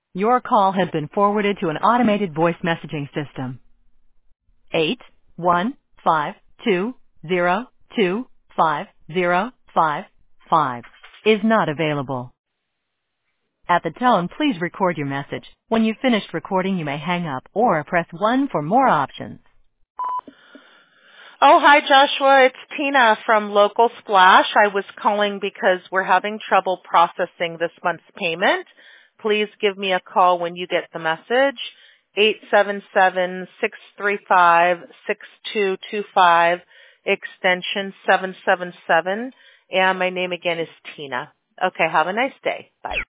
Your call has been forwarded to an automated voice messaging system. 81520250555 is not available. At the tone, please record your message. When you've finished recording, you may hang up or press 1 for more options. Oh, hi, Joshua. It's Tina from Local Splash. I was calling because we're having trouble processing this month's payment. Please give me a call when you get the message. 877-635-6225, extension 777. And my name again is Tina. Okay, have a nice day. Bye.